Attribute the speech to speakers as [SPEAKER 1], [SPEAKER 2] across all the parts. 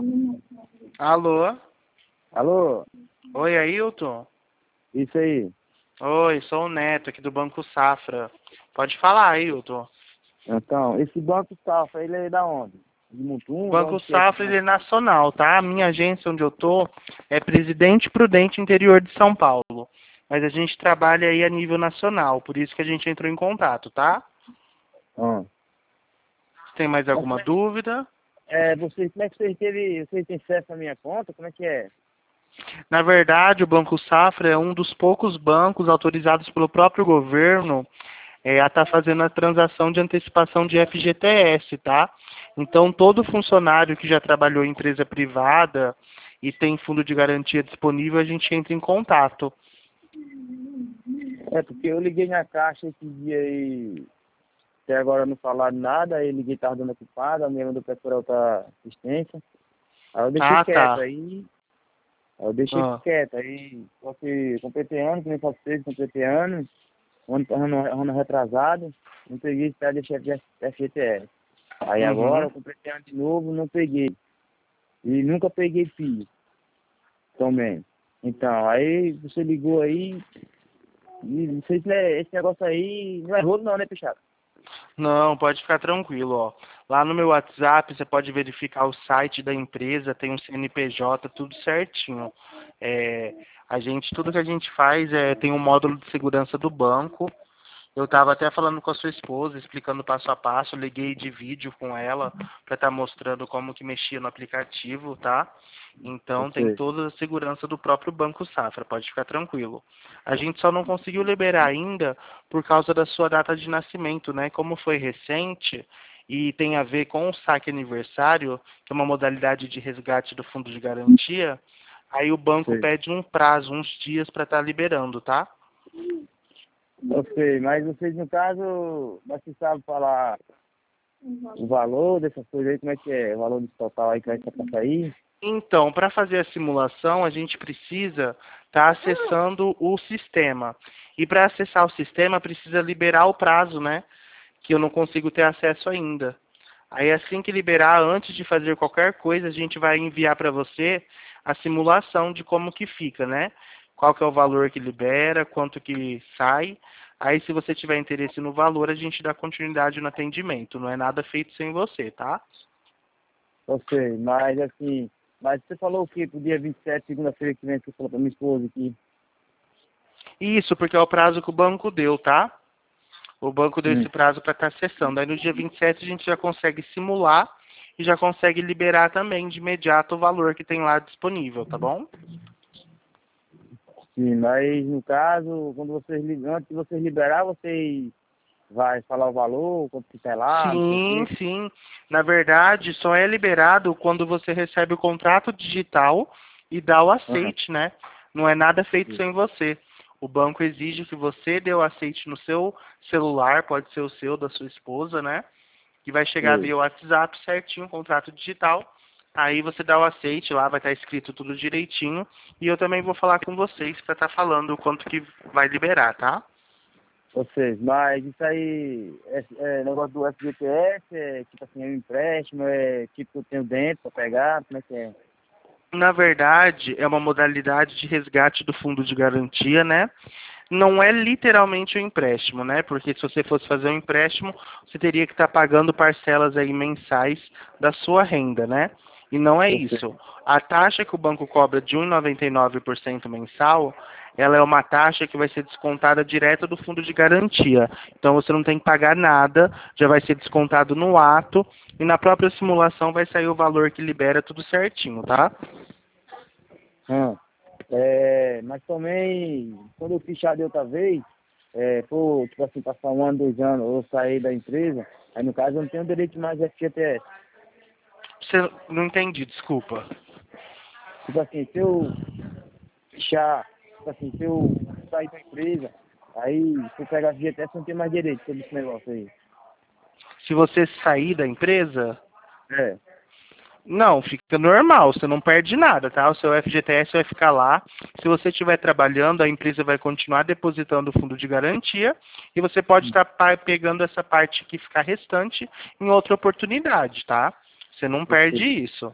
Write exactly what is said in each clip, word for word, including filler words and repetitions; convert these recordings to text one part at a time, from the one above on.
[SPEAKER 1] Alô?
[SPEAKER 2] Alô?
[SPEAKER 1] Oi, Ailton?
[SPEAKER 2] Isso aí.
[SPEAKER 1] Oi, sou o Neto aqui do Banco Safra. Pode falar, Ailton.
[SPEAKER 2] Então, esse Banco Safra, ele é da onde? De
[SPEAKER 1] O
[SPEAKER 2] Mutum? De
[SPEAKER 1] Banco
[SPEAKER 2] onde que é esse
[SPEAKER 1] Safra ele
[SPEAKER 2] banco?
[SPEAKER 1] é nacional, tá? A minha agência onde eu tô é Presidente Prudente Interior de São Paulo. Mas a gente trabalha aí a nível nacional, por isso que a gente entrou em contato, tá?
[SPEAKER 2] Ah.
[SPEAKER 1] Tem mais
[SPEAKER 2] Mas
[SPEAKER 1] alguma
[SPEAKER 2] como é, que-
[SPEAKER 1] dúvida?
[SPEAKER 2] é, você, como é que você teve, você tem acesso à minha conta? Como é que é?
[SPEAKER 1] Na verdade, o Banco Safra é um dos poucos bancos autorizados pelo próprio governo é, a estar fazendo a transação de antecipação de F G T S, tá? Então, todo funcionário que já trabalhou em empresa privada e tem fundo de garantia disponível, a gente entra em contato.
[SPEAKER 2] É, porque eu liguei na caixa esse dia aí, até agora não falaram nada, aí eu liguei, tava dando ocupado, a minha mandou procurar outra assistência. Aí eu deixei
[SPEAKER 1] Ah,
[SPEAKER 2] quieto,
[SPEAKER 1] tá.
[SPEAKER 2] aí, aí eu deixei
[SPEAKER 1] Ah,
[SPEAKER 2] quieto, aí só que completei ano, que nem faço vocês, completei ano, ano, ano, ano retrasado, não peguei esse pé de F G T S. Aí agora
[SPEAKER 1] uhum.
[SPEAKER 2] eu completei ano de novo, não peguei. E nunca peguei filho também. Então, aí você ligou aí, e não sei se é- esse negócio aí não é rolo não, né, Pichado?
[SPEAKER 1] Não, pode ficar tranquilo, ó. Lá no meu WhatsApp você pode verificar o site da empresa, tem um C N P J, tudo certinho. É, a gente, tudo que a gente faz é tem um módulo de segurança do banco. Eu estava até falando com a sua esposa, explicando passo a passo, liguei de vídeo com ela para estar mostrando como que mexia no aplicativo, tá?
[SPEAKER 2] Eu
[SPEAKER 1] Então tem
[SPEAKER 2] sei.
[SPEAKER 1] toda a segurança do próprio Banco Safra, pode ficar tranquilo. A gente só não conseguiu liberar ainda por causa da sua data de nascimento, né? Como foi recente e tem a ver com o saque aniversário, que é uma modalidade de resgate do fundo de garantia, aí o banco
[SPEAKER 2] Sei.
[SPEAKER 1] pede um prazo, uns dias para estar liberando, tá?
[SPEAKER 2] Eu sei, mas vocês no caso, mas você sabe falar o valor dessas coisas aí, como é que é? O valor desse total aí que vai estar pra sair?
[SPEAKER 1] Então, para fazer a simulação, a gente precisa estar acessando o sistema. E para acessar o sistema, precisa liberar o prazo, né? Que eu não consigo ter acesso ainda. Aí, assim que liberar, antes de fazer qualquer coisa, a gente vai enviar para você a simulação de como que fica, né? Qual que é o valor que libera, quanto que sai. Aí, se você tiver interesse no valor, a gente dá continuidade no atendimento. Não é nada feito sem você, tá?
[SPEAKER 2] Eu sei, mas assim, mas você falou o quê? Pro dia vinte e sete, segunda-feira que vem, que você falou pra minha esposa aqui.
[SPEAKER 1] Isso, porque é o prazo que o banco deu, tá? O banco deu
[SPEAKER 2] Hum.
[SPEAKER 1] esse prazo para estar acessando. Aí no dia vinte e sete a gente já consegue simular e já consegue liberar também de imediato o valor que tem lá disponível, tá bom?
[SPEAKER 2] Sim, mas no caso, quando vocês li- antes de vocês liberar, vocês vai falar o valor, quanto que tá lá, não sei o
[SPEAKER 1] Sim,
[SPEAKER 2] quê.
[SPEAKER 1] sim. Na verdade, só é liberado quando você recebe o contrato digital e dá o
[SPEAKER 2] Ah,
[SPEAKER 1] aceite, né? Não é nada feito
[SPEAKER 2] sim.
[SPEAKER 1] sem você. O banco exige que você dê o aceite no seu celular, pode ser o seu, da sua esposa, né? Que vai chegar
[SPEAKER 2] Sei.
[SPEAKER 1] via WhatsApp certinho, contrato digital. Aí você dá o aceite lá, vai estar escrito tudo direitinho. E eu também vou falar com vocês para estar falando o quanto que vai liberar, tá?
[SPEAKER 2] Vocês, mas isso aí, é, é negócio do F G T S, é tipo assim, é um empréstimo, é tipo que eu tenho dentro pra pegar, como é que é?
[SPEAKER 1] Na verdade, é uma modalidade de resgate do fundo de garantia, né? Não é literalmente um empréstimo, né? Porque se você fosse fazer um empréstimo, você teria que estar pagando parcelas aí mensais da sua renda, né? E não é
[SPEAKER 2] Eu
[SPEAKER 1] isso.
[SPEAKER 2] sei.
[SPEAKER 1] A taxa que o banco cobra de um vírgula noventa e nove por cento mensal, ela é uma taxa que vai ser descontada direto do fundo de garantia. Então você não tem que pagar nada, já vai ser descontado no ato e na própria simulação vai sair o valor que libera tudo certinho, tá?
[SPEAKER 2] Ah, é, mas também, quando eu fiz chá de outra vez, é, for, tipo assim, passar um ano, dois anos, ou sair da empresa, aí no caso eu não tenho direito mais de F G T S.
[SPEAKER 1] Você não entendi, desculpa.
[SPEAKER 2] Tipo assim, se eu fechar, tipo assim, se eu sair da empresa, aí se eu pegar F G T S eu não tenho mais direito sobre esse negócio aí.
[SPEAKER 1] Se você sair da empresa,
[SPEAKER 2] É,
[SPEAKER 1] não, fica normal, você não perde nada, tá? O seu F G T S vai ficar lá. Se você estiver trabalhando, a empresa vai continuar depositando o fundo de garantia e você pode estar pa- pegando essa parte que ficar restante em outra oportunidade, tá? Você não
[SPEAKER 2] eu
[SPEAKER 1] perde
[SPEAKER 2] sei.
[SPEAKER 1] isso.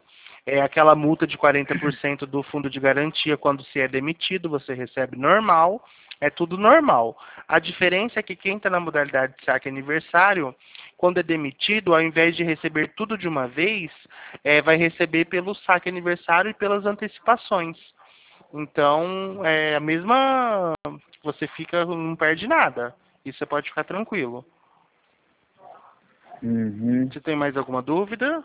[SPEAKER 1] É aquela multa de quarenta por cento do fundo de garantia quando se é demitido, você recebe normal, é tudo normal. A diferença é que quem está na modalidade de saque aniversário, quando é demitido, ao invés de receber tudo de uma vez, é, vai receber pelo saque aniversário e pelas antecipações. Então, é a mesma, você fica, não perde nada. Isso você pode ficar tranquilo.
[SPEAKER 2] Uhum.
[SPEAKER 1] Você tem mais alguma dúvida?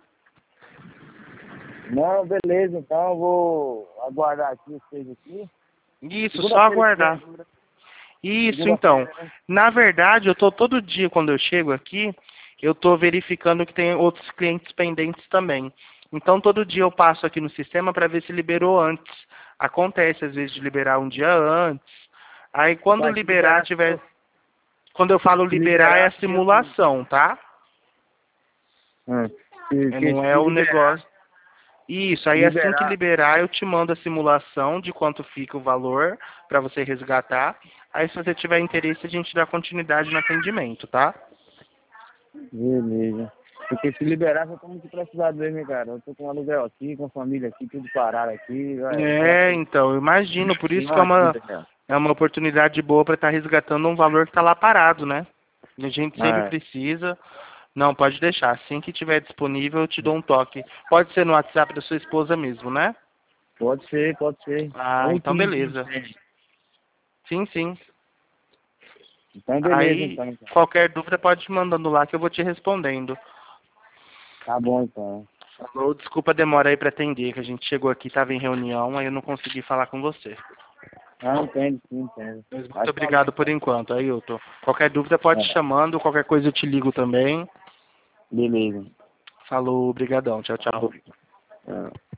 [SPEAKER 2] Não, beleza, então eu vou aguardar aqui vocês aqui.
[SPEAKER 1] Isso, só
[SPEAKER 2] Segunda-feira
[SPEAKER 1] aguardar.
[SPEAKER 2] que vem, né?
[SPEAKER 1] Isso, então.
[SPEAKER 2] Segunda-feira, né?
[SPEAKER 1] Na verdade, eu tô todo dia, quando eu chego aqui, eu tô verificando que tem outros clientes pendentes também. Então, todo dia eu passo aqui no sistema para ver se liberou antes. Acontece, às vezes, de liberar um dia antes. Aí, quando
[SPEAKER 2] Vai, se
[SPEAKER 1] liberar,
[SPEAKER 2] liberar,
[SPEAKER 1] tiver... Quando eu falo
[SPEAKER 2] se
[SPEAKER 1] liberar, é a
[SPEAKER 2] liberar, se eu...
[SPEAKER 1] simulação, tá?
[SPEAKER 2] Ah, se,
[SPEAKER 1] É,
[SPEAKER 2] se,
[SPEAKER 1] não é
[SPEAKER 2] se
[SPEAKER 1] o
[SPEAKER 2] liberar,
[SPEAKER 1] negócio... Isso,
[SPEAKER 2] se
[SPEAKER 1] aí assim que
[SPEAKER 2] liberar,
[SPEAKER 1] liberar, eu te mando a simulação de quanto fica o valor para você resgatar. Aí, se você tiver interesse, a gente dá continuidade no atendimento, tá?
[SPEAKER 2] beleza. Porque se liberar, só estamos aqui pra cidade mesmo, hein, cara. Eu tô com um aluguel aqui, com a família aqui, tudo parado aqui. Vai, vai
[SPEAKER 1] É,
[SPEAKER 2] ser
[SPEAKER 1] então, eu imagino, por isso que é
[SPEAKER 2] uma
[SPEAKER 1] uma,
[SPEAKER 2] ajuda, cara.
[SPEAKER 1] é uma oportunidade boa para estar resgatando um valor que está lá parado, né? E a gente sempre
[SPEAKER 2] É,
[SPEAKER 1] precisa. Não, pode deixar. Assim que tiver disponível, eu te dou um toque. Pode ser no WhatsApp da sua esposa mesmo, né?
[SPEAKER 2] pode ser, pode ser. É
[SPEAKER 1] Ah,
[SPEAKER 2] um
[SPEAKER 1] então
[SPEAKER 2] quinze,
[SPEAKER 1] beleza. Sim, sim.
[SPEAKER 2] então beleza,
[SPEAKER 1] Aí,
[SPEAKER 2] então, cara.
[SPEAKER 1] qualquer dúvida pode ir mandando lá que eu vou te respondendo.
[SPEAKER 2] Tá bom, então.
[SPEAKER 1] Falou, desculpa a demora aí para atender, que a gente chegou aqui, estava em reunião, aí eu não consegui falar com você.
[SPEAKER 2] Ah, entendo, sim, entendo.
[SPEAKER 1] Mas muito
[SPEAKER 2] Mas falou,
[SPEAKER 1] obrigado por
[SPEAKER 2] então.
[SPEAKER 1] enquanto, Ailton. Qualquer dúvida pode ir
[SPEAKER 2] É,
[SPEAKER 1] chamando, qualquer coisa eu te ligo também.
[SPEAKER 2] beleza.
[SPEAKER 1] Falou, brigadão, tchau, tchau.
[SPEAKER 2] É.